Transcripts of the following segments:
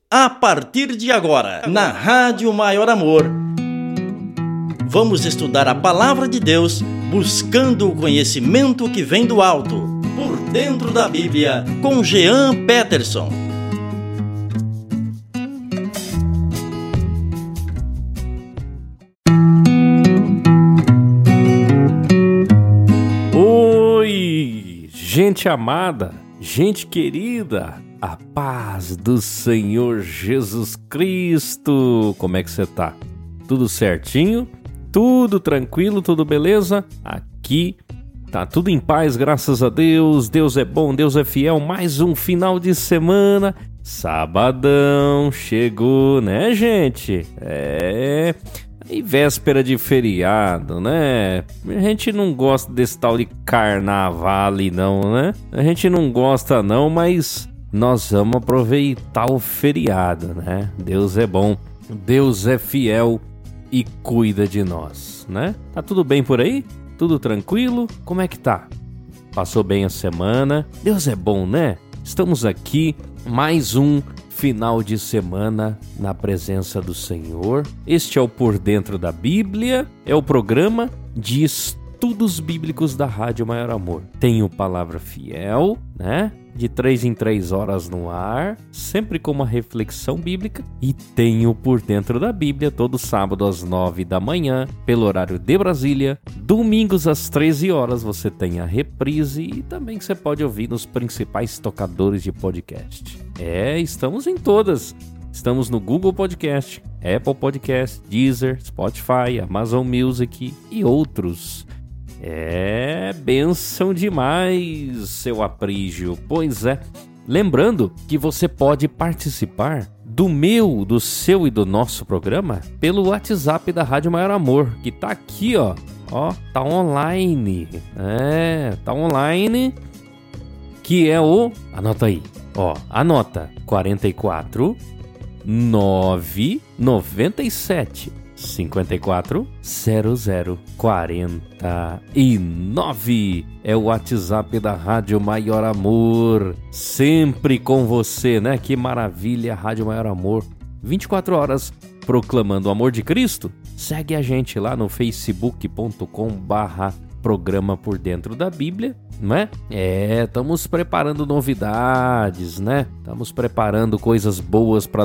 A partir de agora, na Rádio Maior Amor, vamos estudar a Palavra de Deus, buscando o conhecimento que vem do alto, por dentro da Bíblia, com Jean Peterson. Oi, gente amada, gente querida, a paz do Senhor Jesus Cristo. Como é que você tá? Tudo certinho? Tudo tranquilo? Tudo beleza? Aqui tá tudo em paz, graças a Deus. Deus é bom, Deus é fiel. Mais um final de semana. Sabadão chegou, né, gente? E véspera de feriado, né? A gente não gosta desse tal de carnaval, não, né? A gente não gosta não, mas nós vamos aproveitar o feriado, né? Deus é bom, Deus é fiel e cuida de nós, né? Tá tudo bem por aí? Tudo tranquilo? Como é que tá? Passou bem a semana? Deus é bom, né? Estamos aqui, mais um final de semana na presença do Senhor. Este é o Por Dentro da Bíblia, é o programa de estudos bíblicos da Rádio Maior Amor. Tenho Palavra Fiel, né? De 3 em 3 horas no ar, sempre com uma reflexão bíblica. E tenho Por Dentro da Bíblia, todo sábado às 9 da manhã, pelo horário de Brasília. Domingos às 13 horas você tem a reprise e também você pode ouvir nos principais tocadores de podcast. Estamos em todas. Estamos no Google Podcast, Apple Podcast, Deezer, Spotify, Amazon Music e outros. Bênção demais, seu Aprígio. Pois é, lembrando que você pode participar do meu, do seu e do nosso programa pelo WhatsApp da Rádio Maior Amor, que tá aqui, ó, tá online. Tá online, que é o... Anota aí, anota, 44 997 54 00 49. É o WhatsApp da Rádio Maior Amor, sempre com você, né? Que maravilha, Rádio Maior Amor, 24 horas proclamando o amor de Cristo. Segue a gente lá no facebook.com/programa Por Dentro da Bíblia, não é? Estamos preparando novidades, né? Estamos preparando coisas boas para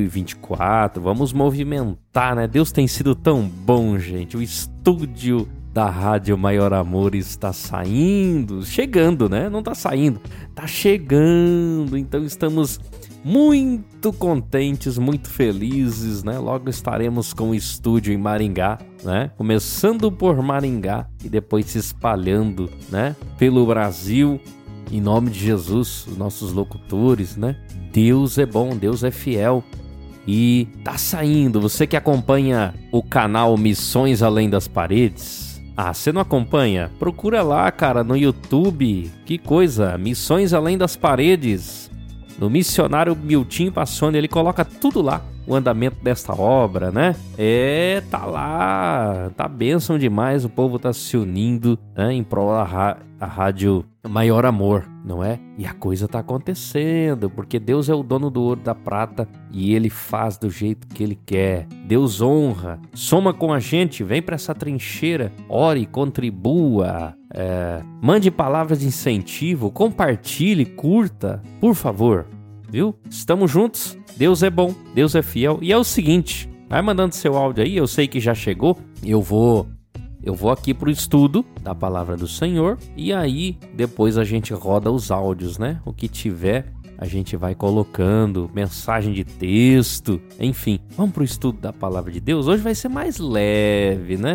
2024. Vamos movimentar, né? Deus tem sido tão bom, gente. O estúdio da Rádio Maior Amor está chegando, né? Não está saindo, está chegando. Então estamos muito contentes, muito felizes, né? Logo estaremos com o estúdio em Maringá, né? Começando por Maringá e depois se espalhando, né? Pelo Brasil, em nome de Jesus, os nossos locutores, né? Deus é bom, Deus é fiel e tá saindo. Você que acompanha o canal Missões Além das Paredes, você não acompanha? Procura lá, cara, no YouTube. Que coisa, Missões Além das Paredes. No missionário Miltinho Passoni, ele coloca tudo lá, o andamento desta obra, né? Tá lá, tá bênção demais, o povo tá se unindo, né, em prol da Rádio Maior Amor, não é? E a coisa tá acontecendo, porque Deus é o dono do ouro e da prata e Ele faz do jeito que Ele quer. Deus honra, soma com a gente, vem pra essa trincheira, ore, contribua, mande palavras de incentivo, compartilhe, curta, por favor, viu? Estamos juntos, Deus é bom, Deus é fiel. E é o seguinte, vai mandando seu áudio aí, eu sei que já chegou, eu vou aqui pro estudo da Palavra do Senhor e aí depois a gente roda os áudios, né? O que tiver a gente vai colocando, mensagem de texto, enfim. Vamos pro estudo da Palavra de Deus? Hoje vai ser mais leve, né?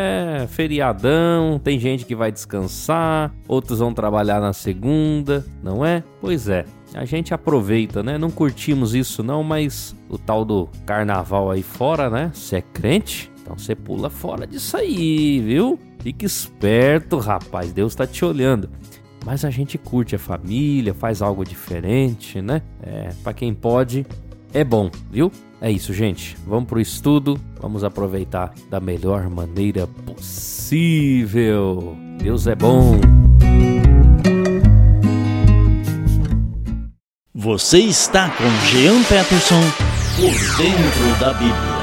Feriadão, tem gente que vai descansar, outros vão trabalhar na segunda, não é? Pois é, a gente aproveita, né? Não curtimos isso não, mas o tal do carnaval aí fora, né? Você é crente? Então você pula fora disso aí, viu? Fique esperto, rapaz, Deus tá te olhando. Mas a gente curte a família, faz algo diferente, né? Pra quem pode, é bom, viu? É isso, gente. Vamos pro estudo, vamos aproveitar da melhor maneira possível. Deus é bom. Você está com Jean Peterson por Dentro da Bíblia.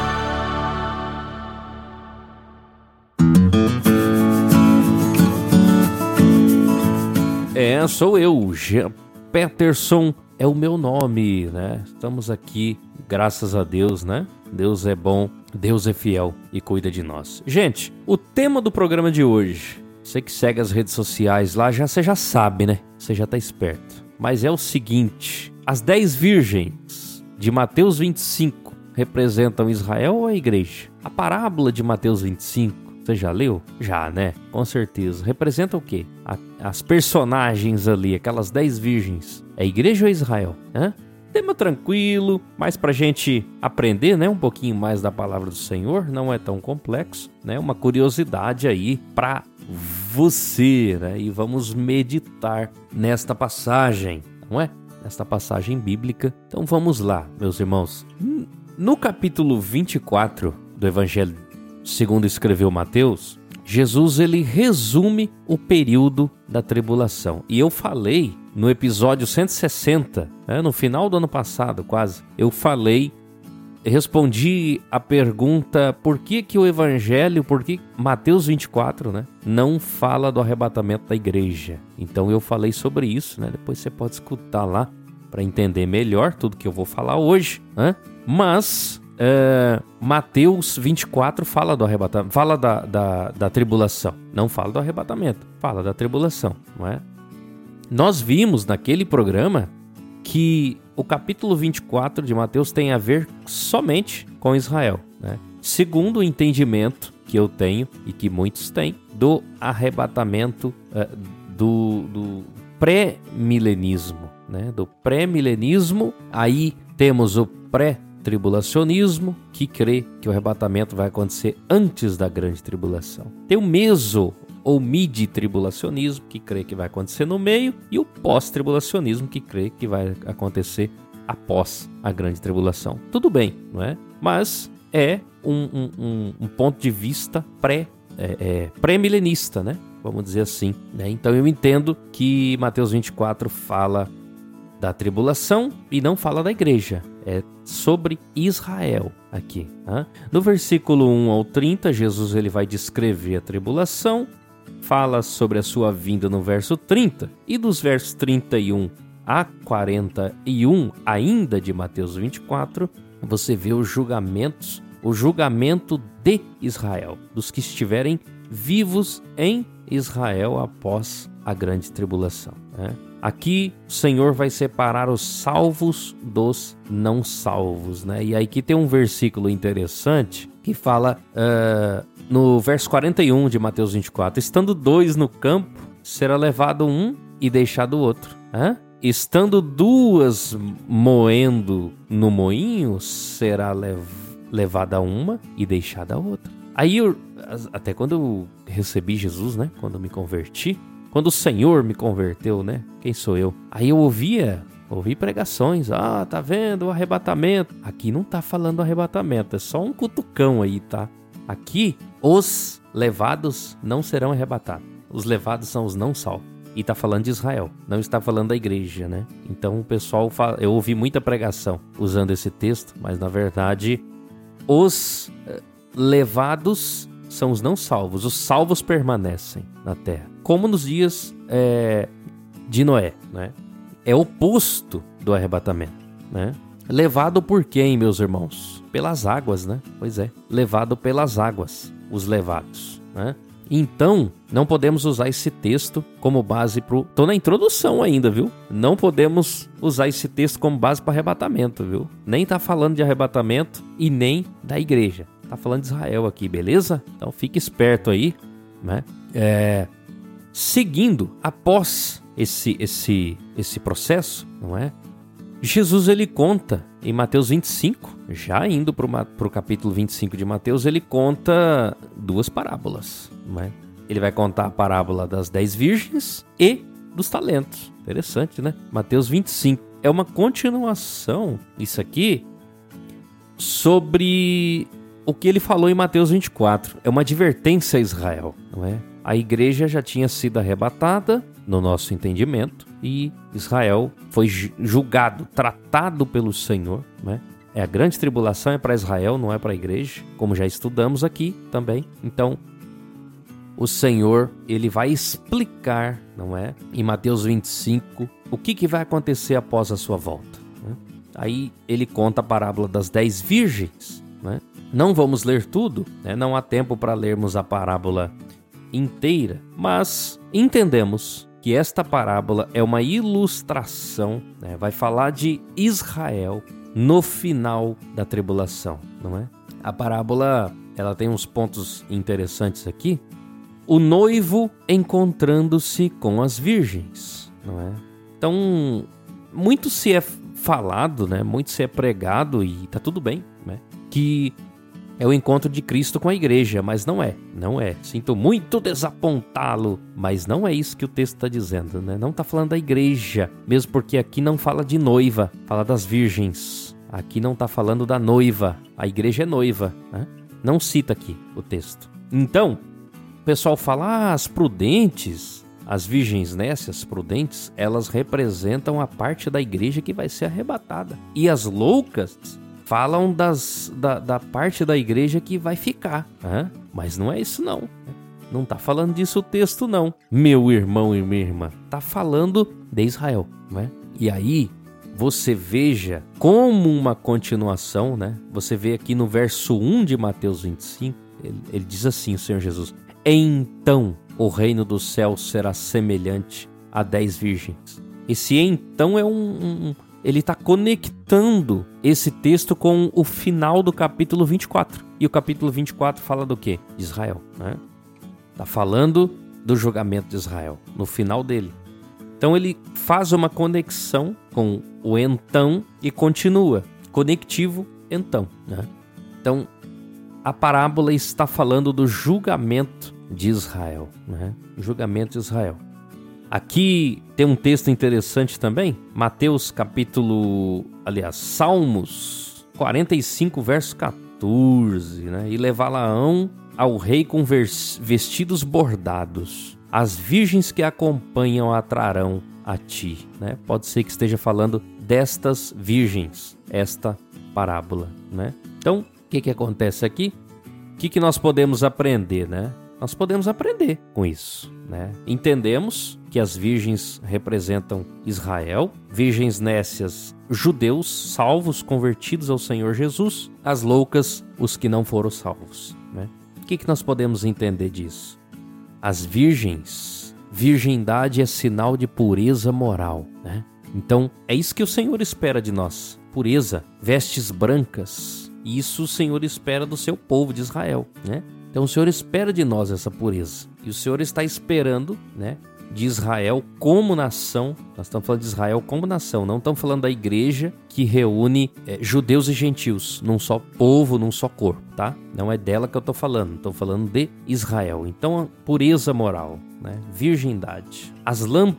Sou eu, Jean Peterson é o meu nome, né? Estamos aqui, graças a Deus, né? Deus é bom, Deus é fiel e cuida de nós. Gente, o tema do programa de hoje, você que segue as redes sociais lá, você já sabe, né? Você já tá esperto. Mas é o seguinte, as 10 virgens de Mateus 25 representam Israel ou a igreja? A parábola de Mateus 25, você já leu? Já, né? Com certeza. Representa o quê? As personagens ali, aquelas 10 virgens. É igreja ou Israel? Hã? Tema tranquilo, mas pra gente aprender, né? Um pouquinho mais da palavra do Senhor. Não é tão complexo, né? Uma curiosidade aí pra você, né? E vamos meditar nesta passagem, não é? Nesta passagem bíblica. Então vamos lá, meus irmãos. No capítulo 24 do Evangelho segundo escreveu Mateus, Jesus ele resume o período da tribulação. E eu falei no episódio 160, no final do ano passado quase, respondi a pergunta por que o Evangelho, por que Mateus 24, né, não fala do arrebatamento da igreja. Então eu falei sobre isso, né? Depois você pode escutar lá para entender melhor tudo que eu vou falar hoje, né? Mas Mateus 24 fala do arrebatamento, fala da tribulação. Não fala do arrebatamento, fala da tribulação, não é? Nós vimos naquele programa que o capítulo 24 de Mateus tem a ver somente com Israel, né? Segundo o entendimento que eu tenho e que muitos têm do arrebatamento do pré-milenismo, né? Do pré-milenismo, aí temos o pré-tribulacionismo, que crê que o arrebatamento vai acontecer antes da grande tribulação. Tem o meso ou midi-tribulacionismo, que crê que vai acontecer no meio, e o pós-tribulacionismo, que crê que vai acontecer após a grande tribulação. Tudo bem, não é? Mas é um ponto de vista pré-milenista, né? Vamos dizer assim, né? Então eu entendo que Mateus 24 fala da tribulação e não fala da igreja. É sobre Israel aqui. Né? No versículo 1 ao 30, Jesus ele vai descrever a tribulação, fala sobre a sua vinda no verso 30, e dos versos 31 a 41, ainda de Mateus 24, você vê os julgamentos, o julgamento de Israel, dos que estiverem vivos em Israel após a grande tribulação, né? Aqui o Senhor vai separar os salvos dos não salvos, né? E aí aqui tem um versículo interessante que fala no verso 41 de Mateus 24: estando 2 no campo, será levado um e deixado o outro. Estando 2 moendo no moinho, será levada uma e deixada a outra. Aí até quando eu recebi Jesus, né? Quando eu me converti, quando o Senhor me converteu, né? Quem sou eu? Aí eu ouvi pregações. Tá vendo o arrebatamento? Aqui não tá falando do arrebatamento, é só um cutucão aí, tá? Aqui, os levados não serão arrebatados. Os levados são os não salvos. E tá falando de Israel, não está falando da igreja, né? Então o pessoal eu ouvi muita pregação usando esse texto, mas na verdade, os levados são os não salvos. Os salvos permanecem na terra, como nos dias de Noé, né? É oposto do arrebatamento, né? Levado por quem, meus irmãos? Pelas águas, né? Pois é, levado pelas águas, os levados, né? Então, não podemos usar esse texto como base pro... Tô na introdução ainda, viu? Não podemos usar esse texto como base para arrebatamento, viu? Nem tá falando de arrebatamento e nem da igreja. Tá falando de Israel aqui, beleza? Então fique esperto aí, né? Seguindo, após esse processo, não é? Jesus ele conta em Mateus 25, já indo para o capítulo 25 de Mateus, ele conta 2 parábolas, não é? Ele vai contar a parábola das 10 virgens e dos talentos. Interessante, né? Mateus 25. É uma continuação, isso aqui, sobre o que ele falou em Mateus 24. É uma advertência a Israel, não é? A igreja já tinha sido arrebatada no nosso entendimento, e Israel foi julgado, tratado pelo Senhor, né? A grande tribulação é para Israel, não é para a igreja, como já estudamos aqui também. Então, o Senhor, ele vai explicar, não é? Em Mateus 25, o que vai acontecer após a sua volta, né? Aí ele conta a parábola das 10 virgens, né? Não vamos ler tudo, né? Não há tempo para lermos a parábola inteira, mas entendemos que esta parábola é uma ilustração, né? Vai falar de Israel no final da tribulação, não é? A parábola, ela tem uns pontos interessantes aqui. O noivo encontrando-se com as virgens, não é? Então, muito se é falado, né? Muito se é pregado, e tá tudo bem, né? Que é o encontro de Cristo com a igreja, mas não é. Sinto muito desapontá-lo, mas não é isso que o texto está dizendo, né? Não está falando da igreja, mesmo porque aqui não fala de noiva, fala das virgens. Aqui não está falando da noiva, a igreja é noiva, né? Não cita aqui o texto. Então, o pessoal fala, as prudentes, as virgens nécias prudentes, elas representam a parte da igreja que vai ser arrebatada. E as loucas falam da parte da igreja que vai ficar, né? Mas não é isso não. Não está falando disso o texto não, meu irmão e minha irmã. Está falando de Israel, né? E aí, você veja como uma continuação, né? Você vê aqui no verso 1 de Mateus 25, ele diz assim, o Senhor Jesus: então o reino dos céus será semelhante a 10 virgens. Esse então é ele está conectando esse texto com o final do capítulo 24. E o capítulo 24 fala do quê? De Israel, né? Está falando do julgamento de Israel, no final dele. Então ele faz uma conexão com o então e continua. Conectivo, então, né? Então, a parábola está falando do julgamento de Israel, né? Julgamento de Israel. Aqui tem um texto interessante também, Salmos 45, verso 14, né? E levá-la-ão ao rei com vestidos bordados, as virgens que acompanham atrarão a ti, né? Pode ser que esteja falando destas virgens, esta parábola, né? Então, o que acontece aqui? O que nós podemos aprender, né? Nós podemos aprender com isso, né? Entendemos que as virgens representam Israel, virgens nécias, judeus salvos, convertidos ao Senhor Jesus, as loucas, os que não foram salvos, né? O que nós podemos entender disso? As virgens, virgindade é sinal de pureza moral, né? Então, é isso que o Senhor espera de nós, pureza, vestes brancas, e isso o Senhor espera do seu povo de Israel, né? Então o Senhor espera de nós essa pureza. E o Senhor está esperando, né, de Israel como nação. Nós estamos falando de Israel como nação. Não estamos falando da igreja que reúne judeus e gentios num só povo, num só corpo, tá? Não é dela que eu estou falando. Estou falando de Israel. Então, pureza moral, né? Virgindade. As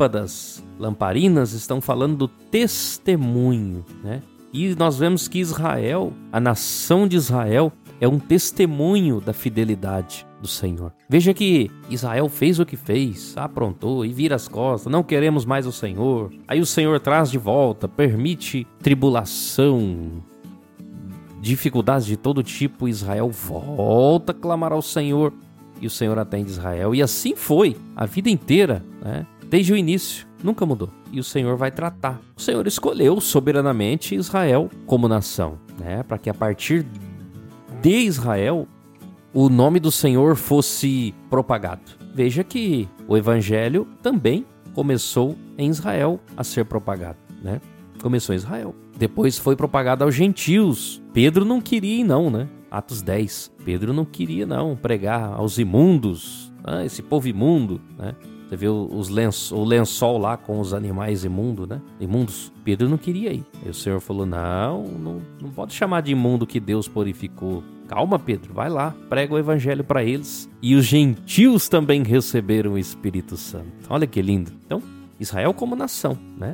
lamparinas estão falando do testemunho, né? E nós vemos que Israel, a nação de Israel, é um testemunho da fidelidade do Senhor. Veja que Israel fez o que fez, aprontou e vira as costas, não queremos mais o Senhor. Aí o Senhor traz de volta, permite tribulação, dificuldades de todo tipo. Israel volta a clamar ao Senhor e o Senhor atende Israel. E assim foi a vida inteira, né? Desde o início, nunca mudou. E o Senhor vai tratar. O Senhor escolheu soberanamente Israel como nação, né? Para que a partir de Israel o nome do Senhor fosse propagado. Veja que o evangelho também começou em Israel a ser propagado, né? Começou em Israel. Depois foi propagado aos gentios. Pedro não queria ir não, né? Atos 10. Pedro não queria não pregar aos imundos, né? Esse povo imundo, né? Você vê o lençol lá com os animais imundos, né? Imundos. Pedro não queria ir. Aí o Senhor falou, não pode chamar de imundo que Deus purificou. Calma, Pedro, vai lá, prega o evangelho para eles. E os gentios também receberam o Espírito Santo. Olha que lindo. Então, Israel como nação, né?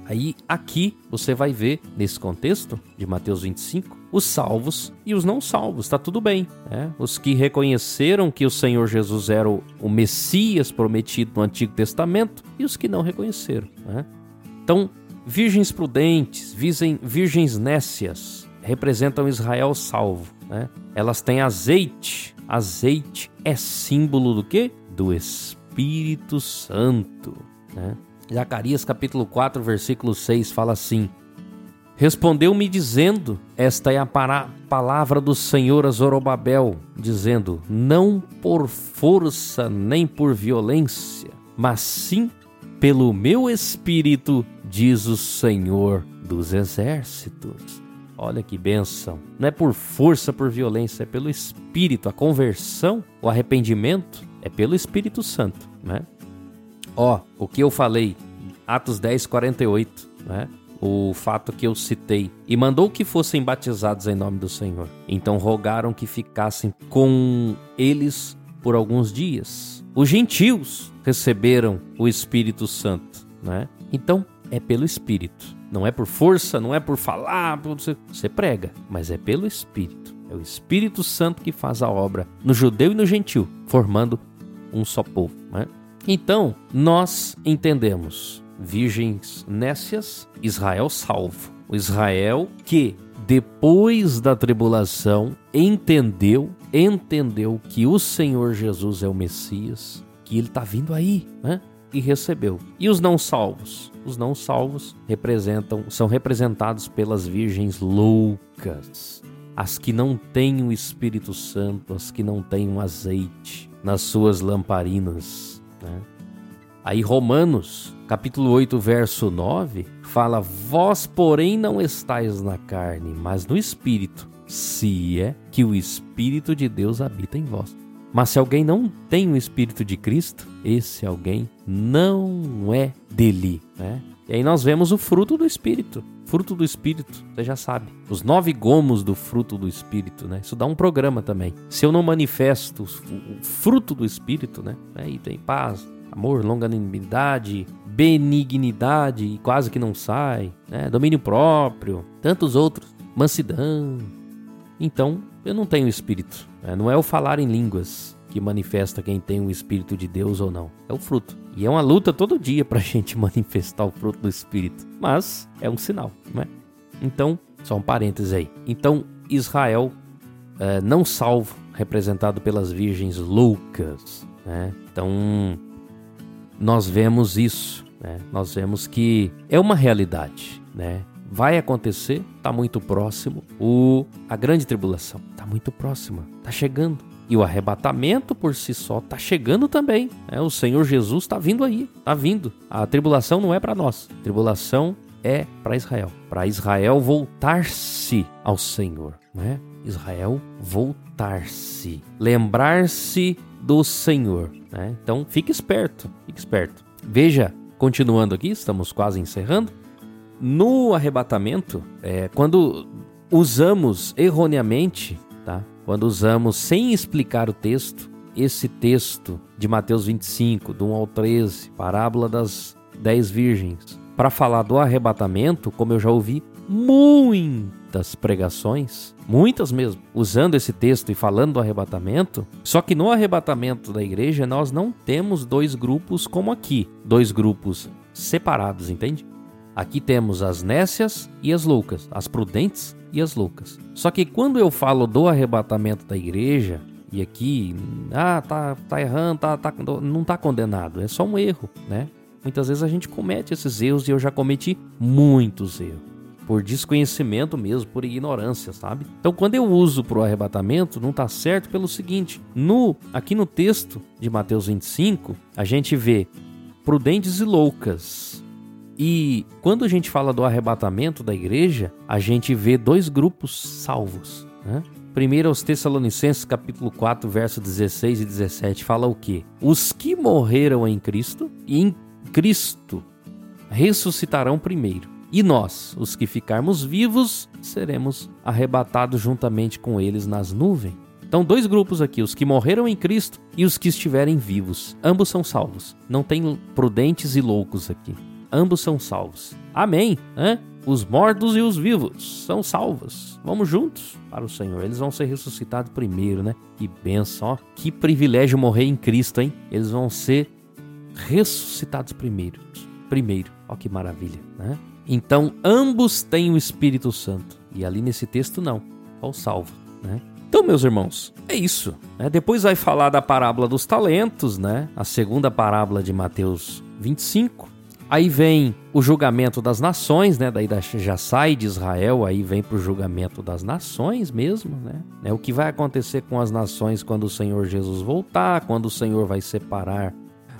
Aí aqui você vai ver, nesse contexto de Mateus 25, os salvos e os não salvos, está tudo bem. Os que reconheceram que o Senhor Jesus era o Messias prometido no Antigo Testamento e os que não reconheceram. Então, virgens prudentes, virgens nécias, representam Israel salvo. Elas têm azeite. Azeite é símbolo do quê? Do Espírito Santo. Zacarias capítulo 4, versículo 6 fala assim: respondeu-me dizendo, esta é a palavra do Senhor a Zorobabel, dizendo, não por força nem por violência, mas sim pelo meu Espírito, diz o Senhor dos Exércitos. Olha que bênção. Não é por força, por violência, é pelo Espírito. A conversão, o arrependimento é pelo Espírito Santo. O que eu falei, Atos 10, 48, o fato que eu citei. E mandou que fossem batizados em nome do Senhor. Então rogaram que ficassem com eles por alguns dias. Os gentios receberam o Espírito Santo. Então, é pelo Espírito. Não é por força, não é por falar, você prega, mas é pelo Espírito. É o Espírito Santo que faz a obra no judeu e no gentil, formando um só povo. Então, nós entendemos, virgens nécias, Israel salvo. O Israel que, depois da tribulação, entendeu que o Senhor Jesus é o Messias, que ele está vindo aí, e recebeu. E os não salvos? Os não salvos são representados pelas virgens loucas, as que não têm o Espírito Santo, as que não têm o azeite nas suas lamparinas. Aí Romanos, capítulo 8, verso 9, fala, vós, porém, não estáis na carne, mas no Espírito, se é que o Espírito de Deus habita em vós. Mas se alguém não tem o Espírito de Cristo, esse alguém não é dele. E aí nós vemos o fruto do Espírito. Fruto do Espírito, você já sabe. Os 9 gomos do fruto do Espírito, Isso dá um programa também. Se eu não manifesto o fruto do Espírito, Aí tem paz, amor, longanimidade, benignidade, e quase que não sai, domínio próprio, tantos outros, mansidão. Então, eu não tenho Espírito. Não é o falar em línguas que manifesta quem tem o Espírito de Deus ou não. É o fruto. E é uma luta todo dia para a gente manifestar o fruto do Espírito. Mas é um sinal, Então, só um parênteses aí. Então, Israel não salvo, representado pelas virgens loucas. Então, nós vemos isso. Nós vemos que é uma realidade, Vai acontecer, está muito próximo. A grande tribulação está muito próxima, está chegando. E o arrebatamento por si só está chegando também. O Senhor Jesus está vindo aí, está vindo. A tribulação não é para nós, a tribulação é para Israel. Para Israel voltar-se ao Senhor. Israel voltar-se, lembrar-se do Senhor. Então fique esperto, fique esperto. Veja, continuando aqui, estamos quase encerrando. No arrebatamento, quando usamos erroneamente, quando usamos sem explicar o texto, esse texto de Mateus 25, do 1 ao 13, parábola das 10 virgens, para falar do arrebatamento, como eu já ouvi muitas pregações, muitas mesmo, usando esse texto e falando do arrebatamento, só que no arrebatamento da igreja nós não temos 2 grupos como aqui, 2 grupos separados, entende? Aqui temos as nécias e as loucas, as prudentes e as loucas. Só que quando eu falo do arrebatamento da igreja, e aqui, tá errando, não tá condenado, é só um erro, Muitas vezes a gente comete esses erros e eu já cometi muitos erros. Por desconhecimento mesmo, por ignorância, sabe? Então quando eu uso pro arrebatamento, não tá certo pelo seguinte, aqui no texto de Mateus 25, a gente vê prudentes e loucas. E quando a gente fala do arrebatamento da igreja, a gente vê 2 grupos salvos. Primeiro aos Tessalonicenses, capítulo 4, verso 16 e 17, fala o quê? Os que morreram em Cristo e em Cristo ressuscitarão primeiro. E nós, os que ficarmos vivos, seremos arrebatados juntamente com eles nas nuvens. Então, 2 grupos aqui, os que morreram em Cristo e os que estiverem vivos. Ambos são salvos. Não tem prudentes e loucos aqui. ambos são salvos. Amém, né? Os mortos e os vivos são salvos. Vamos juntos para o Senhor. Eles vão ser ressuscitados primeiro, né? Que bênção, ó. Que privilégio morrer em Cristo, hein? Eles vão ser ressuscitados primeiro. Ó, que maravilha, né? Então, ambos têm o Espírito Santo. E ali nesse texto, não. Só o salvo, né? Então, meus irmãos, é isso, né? Depois vai falar da parábola dos talentos, né? A segunda parábola de Mateus 25. Aí vem o julgamento das nações, né? Daí já sai de Israel, aí vem para o julgamento das nações mesmo, né? O que vai acontecer com as nações quando o Senhor Jesus voltar, quando o Senhor vai separar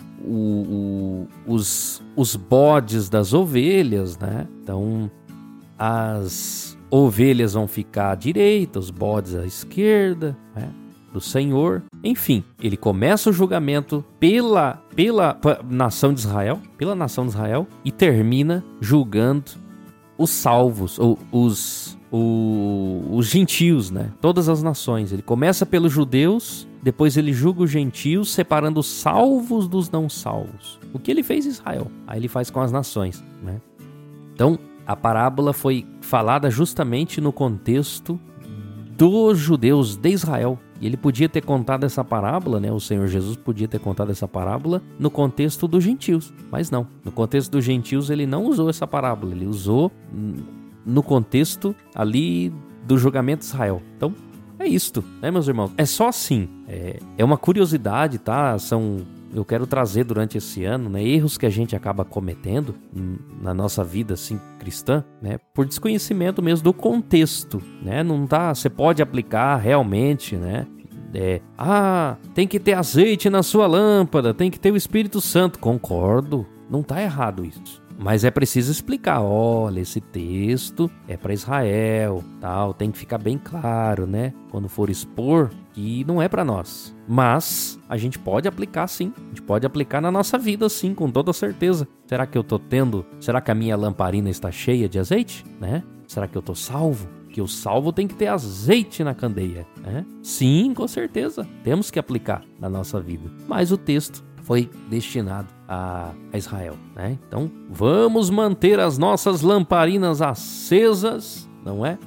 os bodes das ovelhas, né? Então, as ovelhas vão ficar à direita, os bodes à esquerda, né? Do Senhor. Enfim, ele começa o julgamento pela nação de Israel, e termina julgando os salvos, ou os gentios, né? Todas as nações. Ele começa pelos judeus, depois ele julga os gentios, separando os salvos dos não salvos. O que ele fez em Israel, aí ele faz com as nações, né? Então, a parábola foi falada justamente no contexto dos judeus de Israel. E ele podia ter contado essa parábola, né? O Senhor Jesus podia ter contado essa parábola no contexto dos gentios. Mas não. No contexto dos gentios, ele não usou essa parábola. Ele usou no contexto ali do julgamento de Israel. Então, é isto, né, meus irmãos? É só assim. É uma curiosidade, tá? Eu quero trazer durante esse ano, né, erros que a gente acaba cometendo na nossa vida assim, cristã, né, por desconhecimento mesmo do contexto, né? Não dá, você pode aplicar realmente, né? Tem que ter azeite na sua lâmpada, tem que ter o Espírito Santo. Concordo, não tá errado isso. Mas é preciso explicar, olha, esse texto é para Israel, tal, tem que ficar bem claro, né? Quando for expor, que não é para nós. Mas a gente pode aplicar sim, a gente pode aplicar na nossa vida sim, com toda certeza. Será que a minha lamparina está cheia de azeite, né? Será que eu tô salvo? Que o salvo tem que ter azeite na candeia, né? Sim, com certeza, temos que aplicar na nossa vida. Mas o texto foi destinado a Israel, né? Então, vamos manter as nossas lamparinas acesas, não é?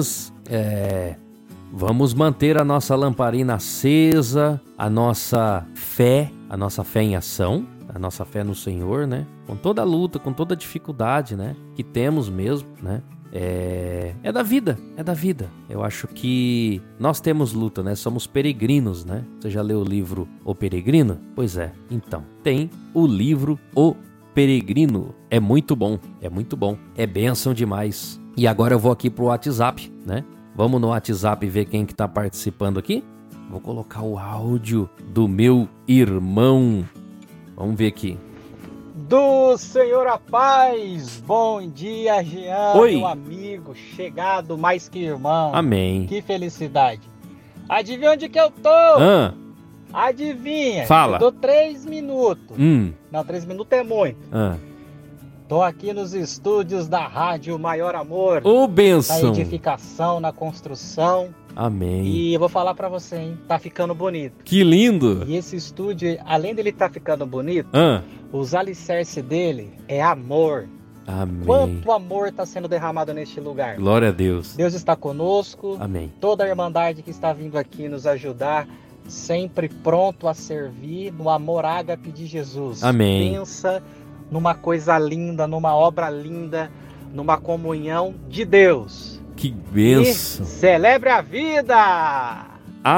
Vamos manter a nossa lamparina acesa, a nossa fé em ação, a nossa fé no Senhor, né? Com toda a luta, com toda a dificuldade, né? Que temos mesmo, né? É da vida. Eu acho que nós temos luta, né? Somos peregrinos, né? Você já leu o livro O Peregrino? Pois é. Então, tem o livro O Peregrino. É muito bom. É bênção demais. E agora eu vou aqui pro WhatsApp, né? Vamos no WhatsApp ver quem que tá participando aqui. Vou colocar o áudio do meu irmão. Vamos ver aqui. Do Senhor a paz, bom dia, Jean, Oi. Meu amigo, chegado mais que irmão. Amém. Que felicidade. Adivinha onde que eu tô? Adivinha. Fala. Eu dou 3 minutos. Não, 3 minutos é muito. Tô aqui nos estúdios da Rádio Maior Amor. Ô, bênção. Na edificação, na construção. Amém. E eu vou falar pra você, hein? Tá ficando bonito. Que lindo. E esse estúdio, além dele tá ficando bonito, os alicerces dele é amor. Amém. Quanto amor está sendo derramado neste lugar. Glória a Deus. Deus está conosco. Amém. Toda a irmandade que está vindo aqui nos ajudar, sempre pronto a servir no amor ágape de Jesus. Amém. Pensa numa coisa linda, numa obra linda, numa comunhão de Deus. Que bênção. E celebre a vida!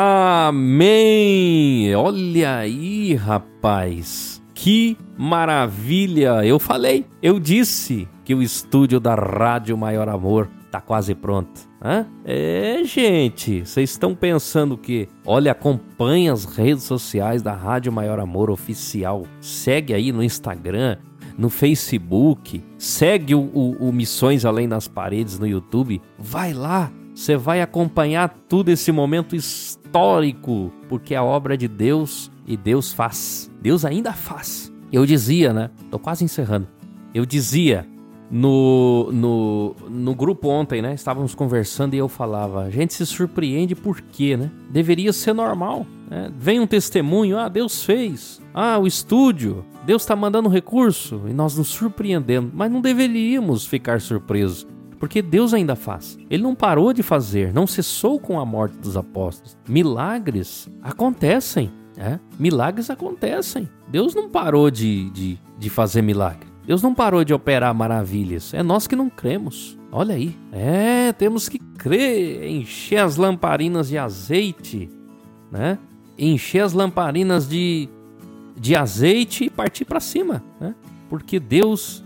Amém! Olha aí, rapaz. Que maravilha! Eu disse que o estúdio da Rádio Maior Amor tá quase pronto. Gente, vocês estão pensando que... Olha, acompanha as redes sociais da Rádio Maior Amor Oficial. Segue aí no Instagram, no Facebook. Segue o Missões Além das Paredes no YouTube. Vai lá, você vai acompanhar tudo esse momento histórico, porque a obra é de Deus e Deus faz. Deus ainda faz. Eu dizia, né? Tô quase encerrando. Eu dizia no grupo ontem, né? Estávamos conversando e eu falava, a gente se surpreende por quê, né? Deveria ser normal. Vem um testemunho, Deus fez. O estúdio, Deus está mandando recurso e nós nos surpreendemos. Mas não deveríamos ficar surpresos, porque Deus ainda faz. Ele não parou de fazer, não cessou com a morte dos apóstolos. Milagres acontecem, milagres acontecem. Deus não parou de fazer milagre. Deus não parou de operar maravilhas. É nós que não cremos. Olha aí. Temos que crer, encher as lamparinas de azeite, né? Encher as lamparinas de azeite e partir para cima, né? Porque Deus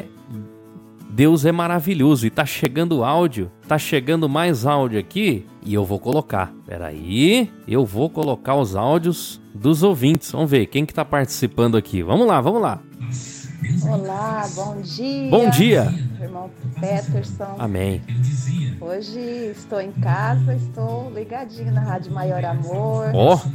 é maravilhoso. E tá chegando áudio, tá chegando mais áudio aqui e eu vou colocar. Peraí, eu vou colocar os áudios dos ouvintes. Vamos ver quem que tá participando aqui. Vamos lá. Olá, bom dia. Bom dia. Irmão Peterson. Amém. Hoje estou em casa, estou ligadinho na Rádio Maior Amor.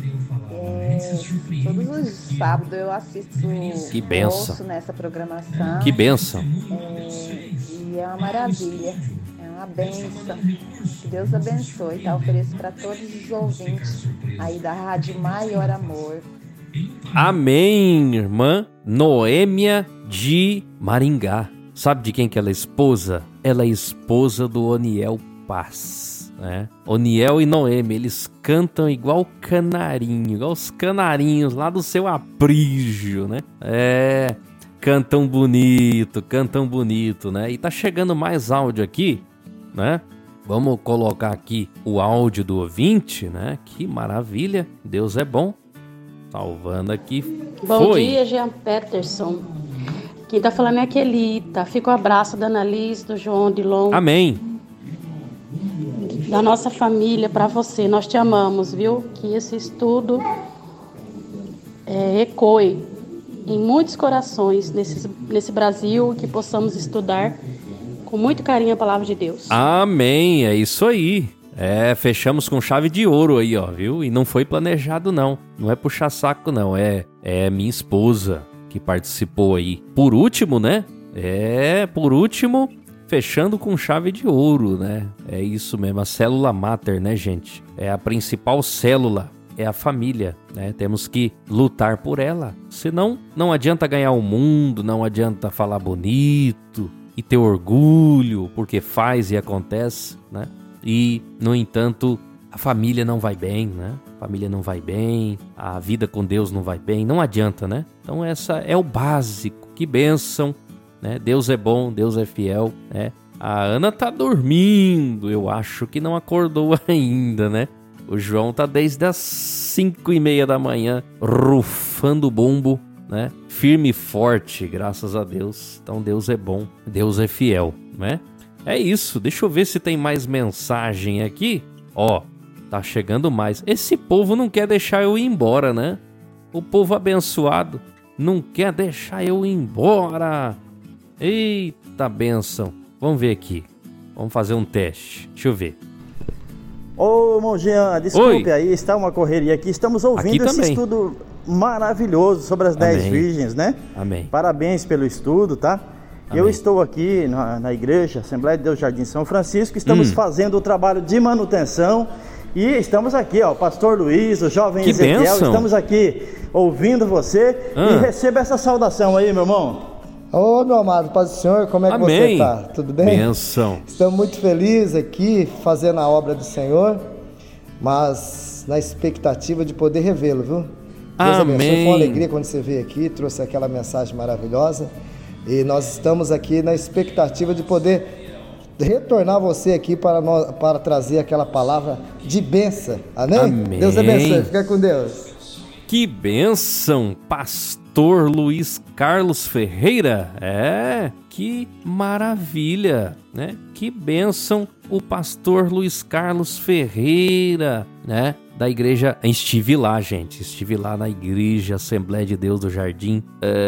Todos os sábados eu assisto. Que benção. Ouço nessa programação. Que benção. E é uma maravilha. É uma bênção. Que Deus abençoe, tá? Ofereço para todos os ouvintes aí da Rádio Maior Amor. Amém, irmã Noêmia de Maringá. Sabe de quem que ela é esposa? Ela é esposa do Oniel Paz, né? Oniel e Noêmia, eles cantam igual canarinho, igual os canarinhos lá do seu aprígio, né? Cantam bonito, né? E tá chegando mais áudio aqui, né? Vamos colocar aqui o áudio do ouvinte, né? Que maravilha, Deus é bom. Salvando aqui. Bom dia, Jean Peterson. Quem tá falando é a Kelita. Fica o abraço da Annalise, do João Dilon. Amém. Da nossa família para você. Nós te amamos, viu? Que esse estudo ecoe em muitos corações nesse Brasil, que possamos estudar com muito carinho a palavra de Deus. Amém. É isso aí. Fechamos com chave de ouro aí, ó, viu? E não foi planejado, não. Não é puxar saco, não. É minha esposa que participou aí. Por último, né? Por último, fechando com chave de ouro, né? É isso mesmo, a célula mater, né, gente? É a principal célula, é a família, né? Temos que lutar por ela. Senão, não adianta ganhar o mundo, não adianta falar bonito e ter orgulho, porque faz e acontece, né? E, no entanto, a família não vai bem, né? A família não vai bem, a vida com Deus não vai bem, não adianta, né? Então essa é o básico, que bênção, né? Deus é bom, Deus é fiel, né? A Ana tá dormindo, eu acho que não acordou ainda, né? O João tá desde as 5:30 da manhã, rufando o bumbo, né? Firme e forte, graças a Deus. Então Deus é bom, Deus é fiel, né? É isso, deixa eu ver se tem mais mensagem aqui. Tá chegando mais. Esse povo não quer deixar eu ir embora, né? O povo abençoado não quer deixar eu ir embora. Eita bênção. Vamos ver aqui. Vamos fazer um teste. Deixa eu ver. Ô, irmão Jean, desculpe aí, está uma correria aqui. Estamos ouvindo esse estudo maravilhoso sobre as 10 virgens, né? Amém. Parabéns pelo estudo, tá? Amém. Eu estou aqui na igreja Assembleia de Deus Jardim São Francisco, estamos fazendo o trabalho de manutenção e estamos aqui, ó, o pastor Luiz, o jovem Ezequiel, bênção. Estamos aqui ouvindo você e receba essa saudação aí, meu irmão. Ô, meu amado, paz do Senhor, como é que você está? Tudo bem? Bênção. Estamos muito felizes aqui fazendo a obra do Senhor, mas na expectativa de poder revê-lo, viu? Deus abençoe, foi uma alegria quando você veio aqui, trouxe aquela mensagem maravilhosa. E nós estamos aqui na expectativa de poder retornar você aqui para trazer aquela palavra de bênção. Amém? Deus abençoe. Fica com Deus. Que bênção, pastor Luiz Carlos Ferreira. Que maravilha, né? Que bênção o pastor Luiz Carlos Ferreira, né? Da igreja, estive lá, gente, estive lá na igreja Assembleia de Deus do Jardim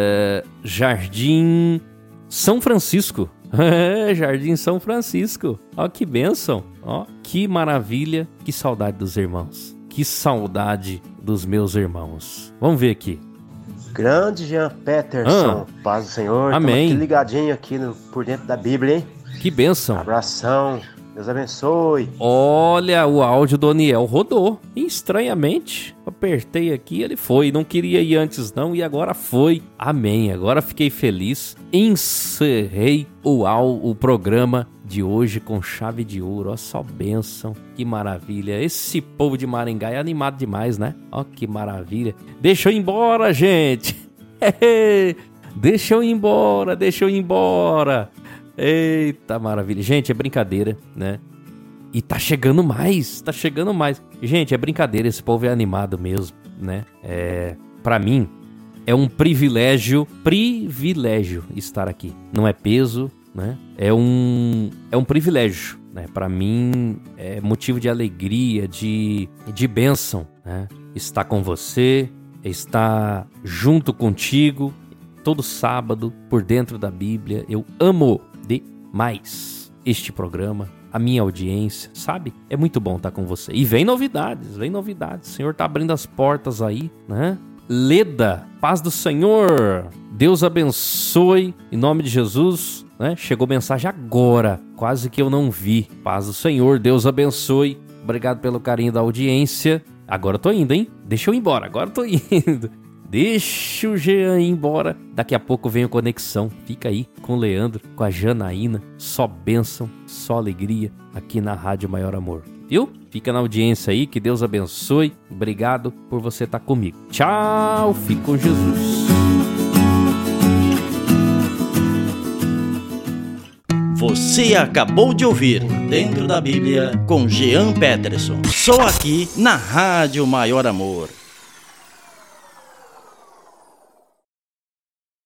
São Francisco, Jardim São Francisco, ó que bênção, ó que maravilha, que saudade dos irmãos, que saudade dos meus irmãos. Vamos ver aqui. Grande Jean Peterson, paz do Senhor. Amém. Estamos aqui ligadinho aqui por dentro da Bíblia, hein? Que bênção. Abração. Deus abençoe. Olha, o áudio do Oniel rodou. E, estranhamente, apertei aqui, ele foi. Não queria ir antes não e agora foi. Amém. Agora fiquei feliz. Encerrei o programa de hoje com chave de ouro. Ó, só bênção. Que maravilha. Esse povo de Maringá é animado demais, né? Ó, que maravilha. Deixa eu ir embora, gente. Deixa eu ir embora. Eita maravilha. Gente, é brincadeira, né? E tá chegando mais. Gente, é brincadeira, esse povo é animado mesmo, né? Pra mim, é um privilégio estar aqui. Não é peso, né? É um privilégio, né? Pra mim, é motivo de alegria, de bênção, né? Estar com você, estar junto contigo, todo sábado, por dentro da Bíblia. Eu amo demais este programa, a minha audiência, sabe? É muito bom estar com você. E vem novidades. O Senhor tá abrindo as portas aí, né? Leda, paz do Senhor. Deus abençoe, em nome de Jesus, né? Chegou mensagem agora, quase que eu não vi. Paz do Senhor, Deus abençoe. Obrigado pelo carinho da audiência. Agora eu tô indo, hein? Deixa eu ir embora, agora eu tô indo. Deixa o Jean ir embora. Daqui a pouco vem a Conexão. Fica aí com o Leandro, com a Janaína. Só bênção, só alegria aqui na Rádio Maior Amor. Viu? Fica na audiência aí, que Deus abençoe. Obrigado por você estar comigo. Tchau, fique com Jesus. Você acabou de ouvir Dentro da Bíblia com Jean Peterson. Só aqui na Rádio Maior Amor.